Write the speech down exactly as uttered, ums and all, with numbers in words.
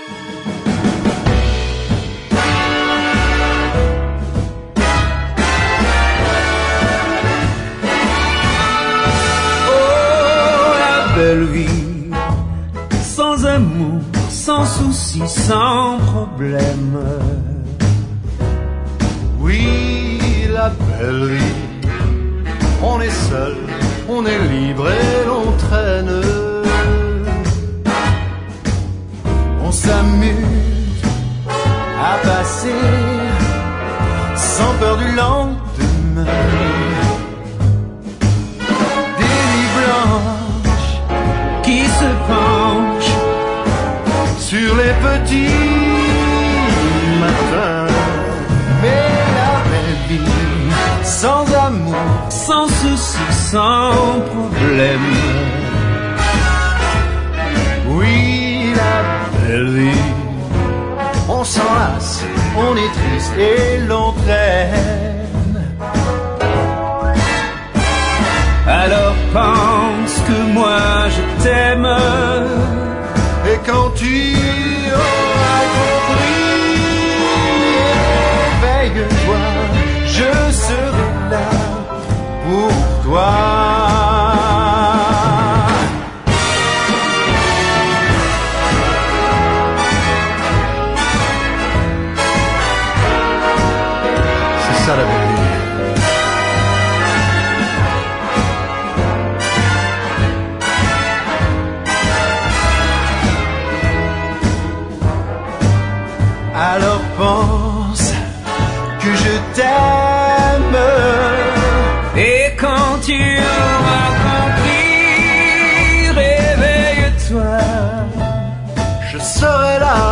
Belle vie, sans amour, sans souci, sans problème. Oui, la belle vie, on est seul, on est libre et l'on traîne. On s'amuse à passer sans peur du lendemain. Qui se penche sur les petits matins. Mais la belle vie, sans amour, sans souci, sans problème. Oui, la belle vie, on s'enlace, on est triste et l'on traîne. Alors pense que moi je t'aime. Et quand tu auras compris, éveille-toi, je serai là pour toi. C'est ça la belle vie. Alors pense que je t'aime. Et quand tu auras compris, réveille-toi, je serai là